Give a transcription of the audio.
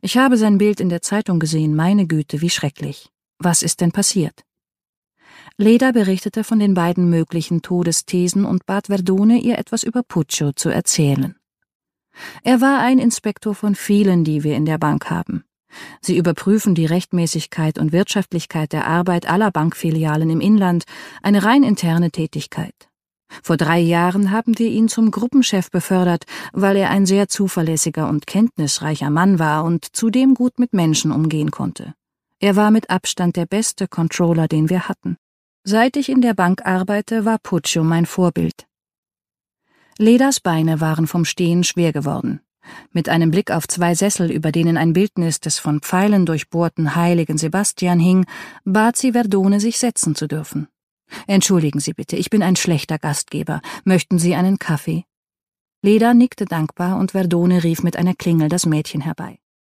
»Ich habe sein Bild in der Zeitung gesehen, meine Güte, wie schrecklich. Was ist denn passiert?« Leda berichtete von den beiden möglichen Todesthesen und bat Verdone, ihr etwas über Puccio zu erzählen. »Er war ein Inspektor von vielen, die wir in der Bank haben. Sie überprüfen die Rechtmäßigkeit und Wirtschaftlichkeit der Arbeit aller Bankfilialen im Inland, eine rein interne Tätigkeit. Vor 3 Jahren haben wir ihn zum Gruppenchef befördert, weil er ein sehr zuverlässiger und kenntnisreicher Mann war und zudem gut mit Menschen umgehen konnte. Er war mit Abstand der beste Controller, den wir hatten. Seit ich in der Bank arbeite, war Puccio mein Vorbild.« Ledas Beine waren vom Stehen schwer geworden. Mit einem Blick auf 2 Sessel, über denen ein Bildnis des von Pfeilen durchbohrten heiligen Sebastian hing, bat sie Verdone, sich setzen zu dürfen. »Entschuldigen Sie bitte, ich bin ein schlechter Gastgeber. Möchten Sie einen Kaffee?« Leda nickte dankbar und Verdone rief mit einer Klingel das Mädchen herbei.